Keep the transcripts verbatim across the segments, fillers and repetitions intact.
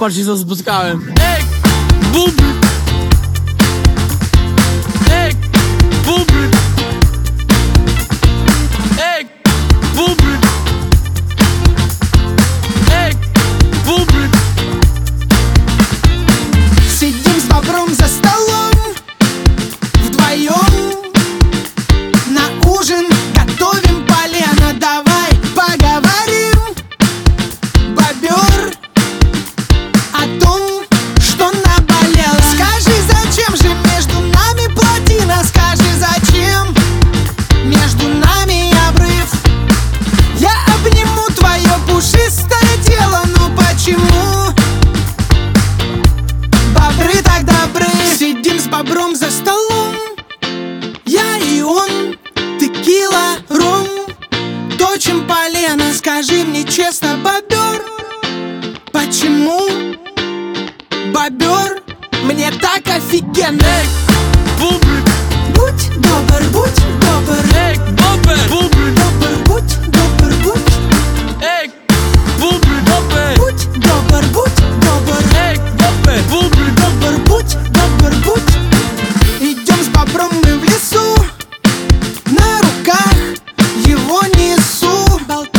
Patrzcie co spotkałem. Ej, bubry. Ej, bubry. Ej, bubry. Ej, bubry. Сидим с бобром за столом вдвоем, на ужин готовим полено. Давай поговорим, бобер, о том, что наболело. Скажи, зачем же между нами плотина? Скажи, зачем между нами обрыв? Я обниму твое пушистое тело, но почему бобры так добры? Сидим с бобром за столом, я и он, текила, ром, точим полено. Скажи мне честно, бобер, почему, бобер, мне так офигенно? Эй, бубры. Будь добр, будь добр. Эй, бобер. Бубры. Добр, будь добр, будь. Эй, бубры. Бобер. Будь добр, будь добр. Эй, бобер. Бубры. Добр, будь, добр, будь. Идем с бобром мы в лесу, на руках его несу.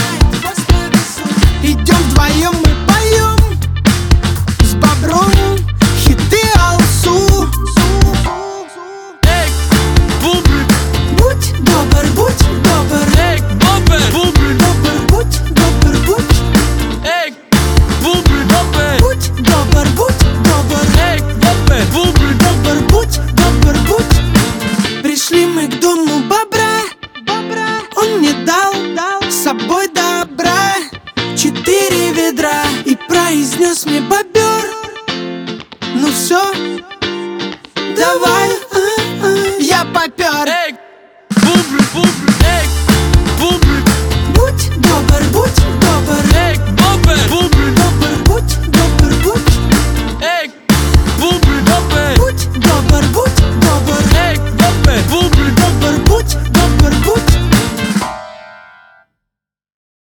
Идем вдвоем мы поем с бобром хиты алсу. Эй, бубры. Будь добр, будь добр. Эй, бобер. Бубры. Добр, будь добр, будь. Эй, бубры. Бобер. Будь добр, будь добр. Эй, бобер. Бубры. Добр, будь, добр, будь. Пришли мы к дому бобра, бобра. Он мне дал, дал с собой добра четыре ведра и произнес мне: бобер, ну все, давай